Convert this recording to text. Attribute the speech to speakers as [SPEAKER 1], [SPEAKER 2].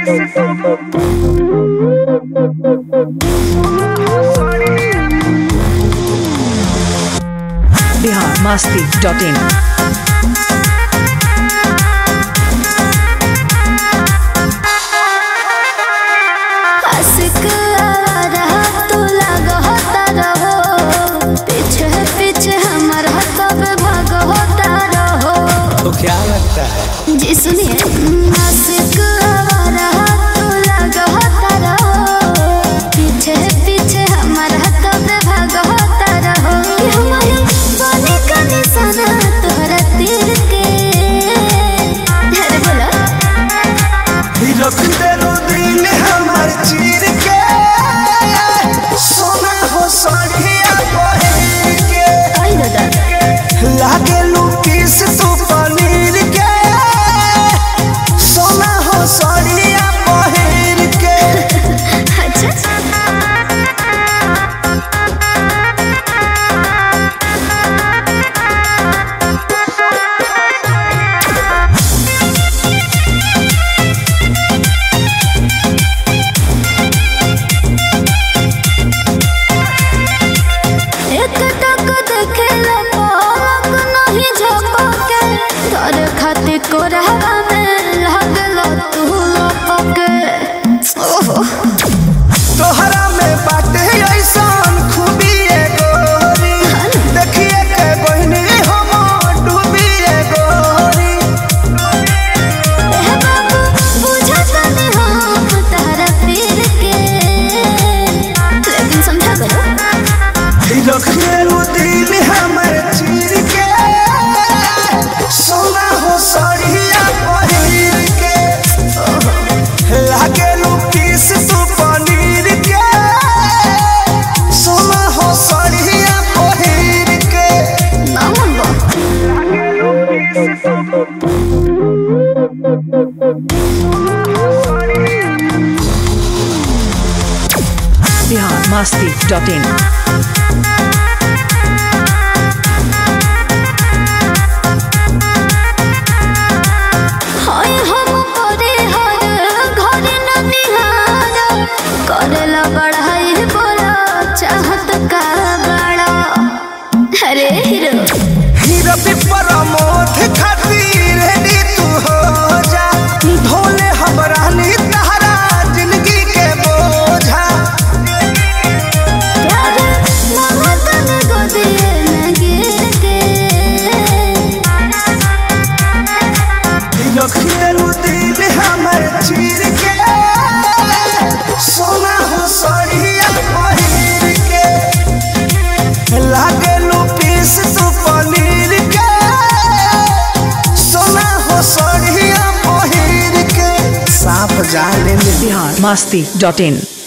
[SPEAKER 1] biharmasti.in
[SPEAKER 2] तो क्या लगता है
[SPEAKER 3] जी सुनिए आशिक आवारा तू लगा होता रहो पीछे पीछे हमारा कब भाग होता रहो हमारे बने का निशाना तोहरा तीर के अरे बोलो
[SPEAKER 2] रख दे रो दिल हमार चीर के सोना हो साड़िया पहिर के
[SPEAKER 3] आई दादा
[SPEAKER 2] लागे लुकिस तू पनीर के सोना हो साड़िया पहिर के
[SPEAKER 3] अच्छा एक टक देखे लो पलक नहीं झपके तोरे खातिर को रहवा में लागलो तू लपके ओहो
[SPEAKER 2] तोहरा में बाटे ऐसन खूबी गोरी देखिए के बहनी हम डूबी गोरी
[SPEAKER 3] ए बाबू बुझत नहीं हम तारा पीर के लेकिन समझा करो
[SPEAKER 2] रख दे रो दिल हमर चीर के सोना हो साड़िया पहिर के लागे लुकिस तू पनीर के सोना हो साड़िया पहिर के
[SPEAKER 3] ना मन
[SPEAKER 1] biharmasti.in
[SPEAKER 3] हाय हम करे हर घर न निहार करेला बढ़ाई बोला चाहत का बड़ा अरे हीरो
[SPEAKER 2] हीरा पिपर मोथ खातिर रेडी तू हो जा ढोले हमरानी तहरा जिंदगी के बोझा
[SPEAKER 3] प्यार मोहब्बत गोदिए में गिर के
[SPEAKER 2] रखिए रू दिल हमर चीर के सोना हो साड़िया पहिर के लागे लुकिस तू पनीर के सोना हो साड़िया पहिर के साफ जाने में
[SPEAKER 1] biharmasti.in